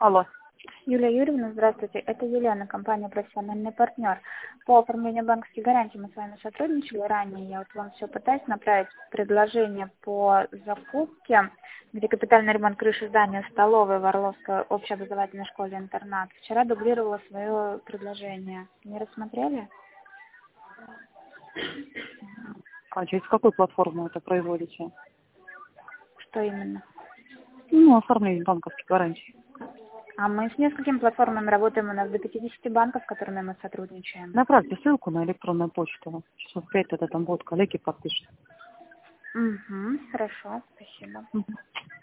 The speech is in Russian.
Алло. Юлия Юрьевна, здравствуйте. Это Елена, компания «Профессиональный партнер». По оформлению банковских гарантий мы с вами сотрудничали ранее. Я вот вам все пытаюсь направить предложение по закупке, где капитальный ремонт крыши здания столовой в Орловской общеобразовательной школе-интернат. Вчера дублировала свое предложение. Не рассмотрели? А через какую платформу это производите? Что именно? Ну, оформление банковских гарантий. А мы с несколькими платформами работаем. У нас до 50 банков, с которыми мы сотрудничаем. Направьте ссылку на электронную почту. Часов 5 это там будут коллеги подпишут. Угу, хорошо, спасибо. Мгм.